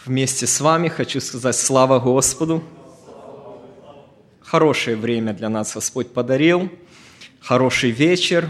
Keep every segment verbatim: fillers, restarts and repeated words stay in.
Вместе с вами хочу сказать слава Господу. Хорошее время для нас Господь подарил, хороший вечер.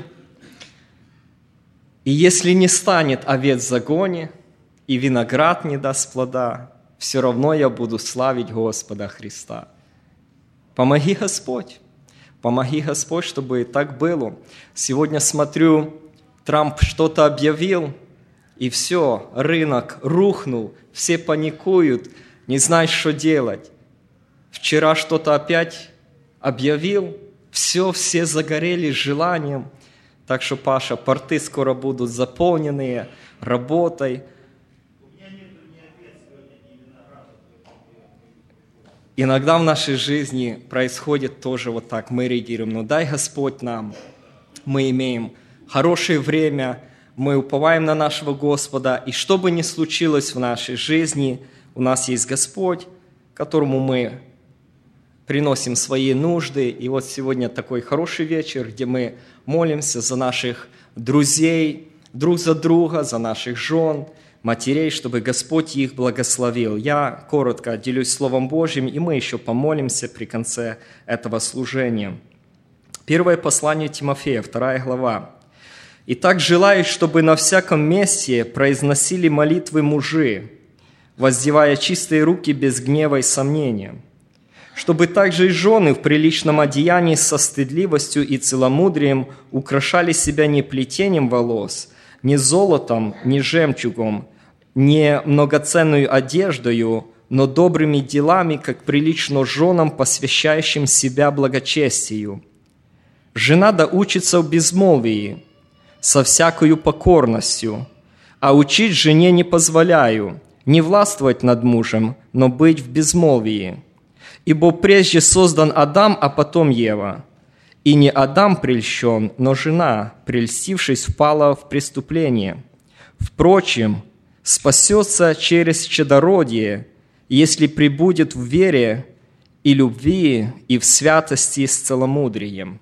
И если не станет овец в загоне, и виноград не даст плода, все равно я буду славить Господа Христа. Помоги, Господь, помоги, Господь, чтобы так было. Сегодня смотрю, Трамп что-то объявил, и все, рынок рухнул, все паникуют, не знают, что делать. Вчера что-то опять объявил, все, все загорелись желанием. Так что, Паша, порты скоро будут заполненные работой. Иногда в нашей жизни происходит тоже вот так, мы реагируем. Но дай Господь нам, мы имеем хорошее время, мы уповаем на нашего Господа, и что бы ни случилось в нашей жизни, у нас есть Господь, которому мы приносим свои нужды. И вот сегодня такой хороший вечер, где мы молимся за наших друзей, друг за друга, за наших жен, матерей, чтобы Господь их благословил. Я коротко делюсь Словом Божьим, и мы еще помолимся при конце этого служения. Первое послание Тимофея, вторая глава. «Итак, желаю, чтобы на всяком месте произносили молитвы мужи, воздевая чистые руки без гнева и сомнения, чтобы также и жены в приличном одеянии со стыдливостью и целомудрием украшали себя не плетением волос, не золотом, не жемчугом, не многоценную одеждою, но добрыми делами, как прилично женам, посвящающим себя благочестию. Жена да учится в безмолвии, со всякою покорностью, а учить жене не позволяю, не властвовать над мужем, но быть в безмолвии. Ибо прежде создан Адам, а потом Ева. И не Адам прельщен, но жена, прельстившись, впала в преступление. Впрочем, спасется через чадородие, если пребудет в вере и любви, и в святости с целомудрием».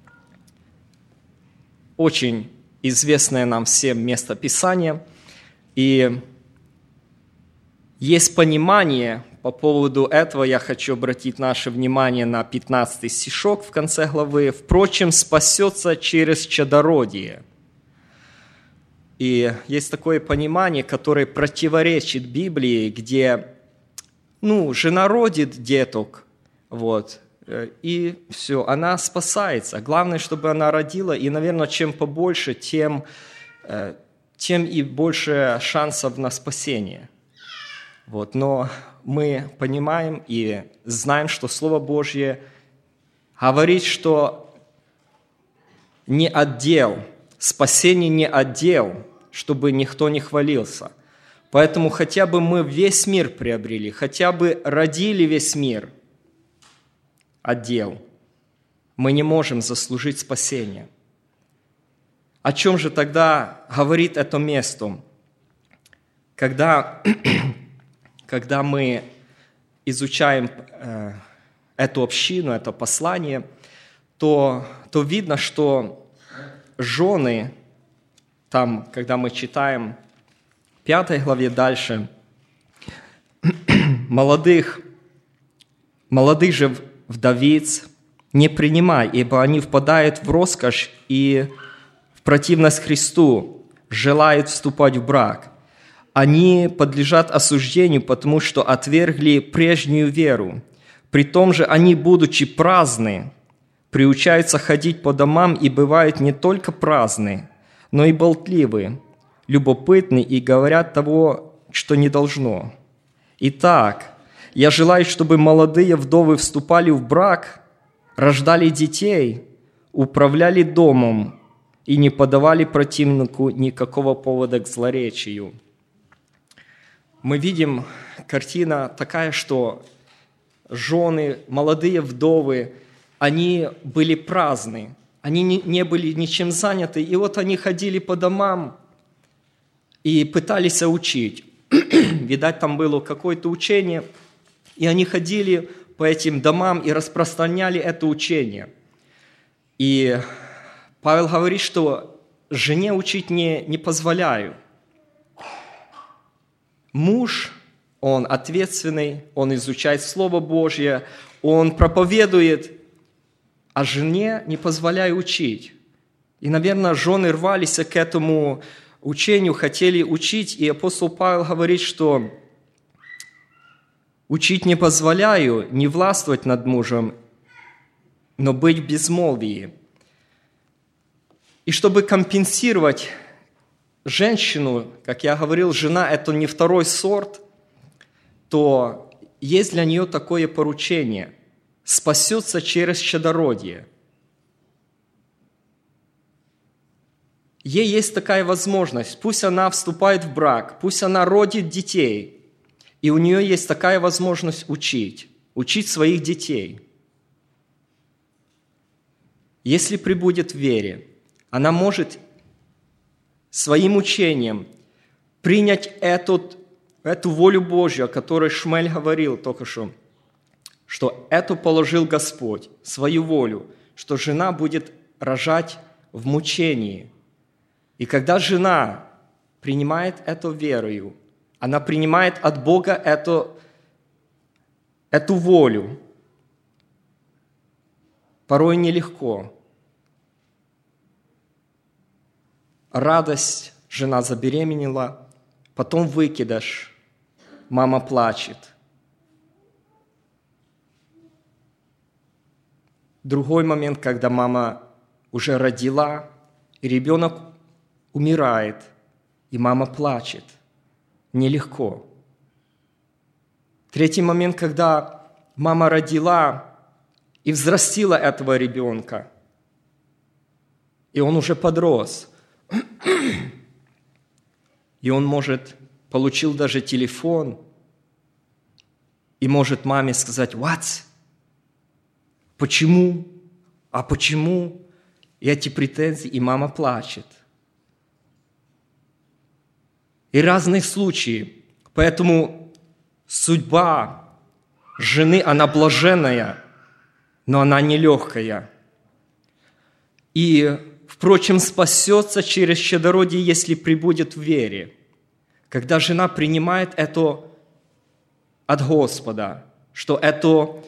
Очень известное нам всем место Писания. И есть понимание по поводу этого. Я хочу обратить наше внимание на пятнадцатый стишок в конце главы. «Впрочем, спасется через чадородие». И есть такое понимание, которое противоречит Библии, где, ну, жена родит деток, вот, и все, она спасается. Главное, чтобы она родила, и, наверное, чем побольше, тем, тем и больше шансов на спасение. Вот. Но мы понимаем и знаем, что Слово Божье говорит, что не отдел, спасение не отдел, чтобы никто не хвалился. Поэтому хотя бы мы весь мир приобрели, хотя бы родили весь мир, отдел. Мы не можем заслужить спасение. О чем же тогда говорит это место? Когда, когда мы изучаем э, эту общину, это послание, то, то видно, что жены, там, когда мы читаем в пятой главе дальше, молодых, молодых же вдовиц не принимай, ибо они впадают в роскошь и в противность Христу, желают вступать в брак. Они подлежат осуждению, потому что отвергли прежнюю веру. При том же они, будучи праздны, приучаются ходить по домам и бывают не только праздны, но и болтливы, любопытны и говорят того, что не должно. Итак, я желаю, чтобы молодые вдовы вступали в брак, рождали детей, управляли домом и не подавали противнику никакого повода к злоречию. Мы видим, картина такая, что жены, молодые вдовы, они были праздны, они не были ничем заняты, и вот они ходили по домам и пытались учить. Видать, там было какое-то учение, и они ходили по этим домам и распространяли это учение. И Павел говорит, что жене учить не, не позволяю. Муж он ответственный, он изучает Слово Божье, он проповедует, а жене не позволяя учить. И, наверное, жены рвались к этому учению, хотели учить, и апостол Павел говорит, что учить не позволяю, не властвовать над мужем, но быть в безмолвии. И чтобы компенсировать женщину, как я говорил, жена – это не второй сорт, то есть для нее такое поручение – спасется через чадородие. Ей есть такая возможность, пусть она вступает в брак, пусть она родит детей, и у нее есть такая возможность учить, учить своих детей. Если пребудет в вере, она может своим учением принять эту, эту волю Божью, о которой Шмель говорил только что, что это положил Господь, свою волю, что жена будет рожать в мучении. И когда жена принимает эту верою, она принимает от Бога эту, эту волю, порой нелегко. Радость, жена забеременела, потом выкидыш, мама плачет. Другой момент, когда мама уже родила, и ребенок умирает, и мама плачет. Нелегко. Третий момент, когда мама родила и взрастила этого ребенка, и он уже подрос, и он, может, получил даже телефон, и может маме сказать: «What? Почему? А почему?» И эти претензии, и мама плачет. И разные случаи. Поэтому судьба жены, она блаженная, но она нелегкая. И, впрочем, спасется через чадородие, если пребудет в вере. Когда жена принимает это от Господа, что это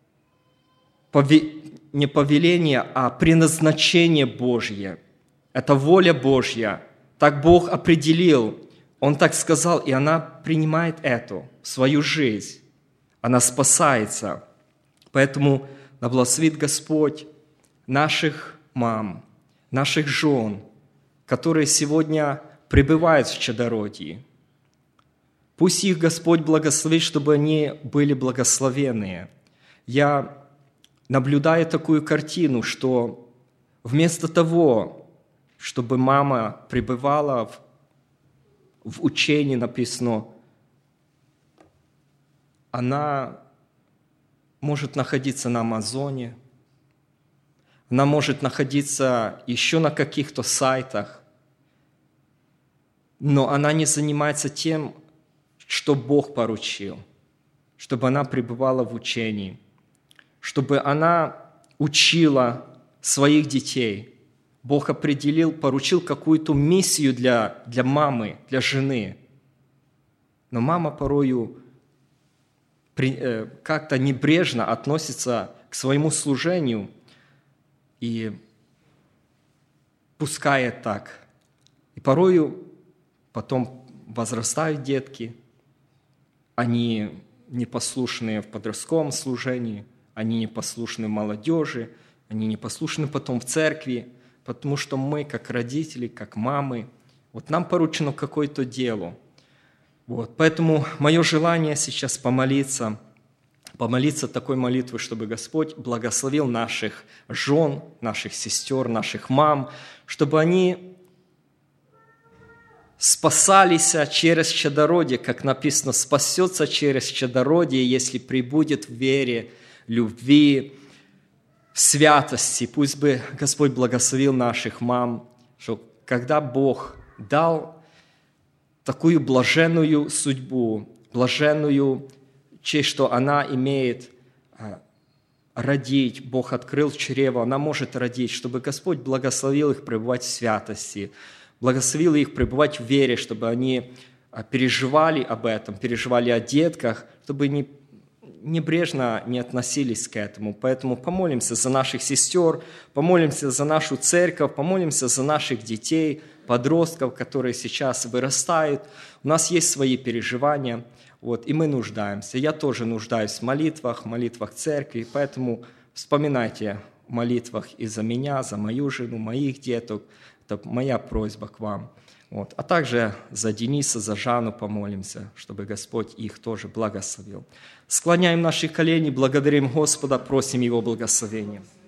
не повеление, а предназначение Божье. Это воля Божья. Так Бог определил. Он так сказал, и она принимает это в свою жизнь. Она спасается. Поэтому да благословит Господь наших мам, наших жен, которые сегодня пребывают в чадородии. Пусть их Господь благословит, чтобы они были благословенные. Я наблюдаю такую картину, что вместо того, чтобы мама пребывала в, в учении, написано, она может находиться на Амазоне, она может находиться еще на каких-то сайтах, но она не занимается тем, что Бог поручил, чтобы она пребывала в учении, чтобы она учила своих детей. Бог определил, поручил какую-то миссию для, для мамы, для жены. Но мама порою как-то небрежно относится к своему служению и пускает так. И порою потом возрастают детки, они непослушные в подростковом служении, они непослушны в молодежи, они непослушны потом в церкви, потому что мы, как родители, как мамы, вот нам поручено какое-то дело. Вот. Поэтому мое желание сейчас помолиться, помолиться такой молитвой, чтобы Господь благословил наших жен, наших сестер, наших мам, чтобы они спасались через чадородие, как написано, спасется через чадородие, если пребудет в вере, любви, в святости. Пусть бы Господь благословил наших мам, что когда Бог дал такую блаженную судьбу, блаженную честь, что она имеет родить, Бог открыл чрево, она может родить, чтобы Господь благословил их пребывать в святости, благословил их пребывать в вере, чтобы они переживали об этом, переживали о детках, чтобы не небрежно не относились к этому. Поэтому помолимся за наших сестер, помолимся за нашу церковь, помолимся за наших детей, подростков, которые сейчас вырастают. У нас есть свои переживания, вот, и мы нуждаемся. Я тоже нуждаюсь в молитвах, в молитвах церкви, поэтому вспоминайте в молитвах и за меня, за мою жену, моих деток. Это моя просьба к вам. Вот. А также за Дениса, за Жанну помолимся, чтобы Господь их тоже благословил. Склоняем наши колени, благодарим Господа, просим Его благословения.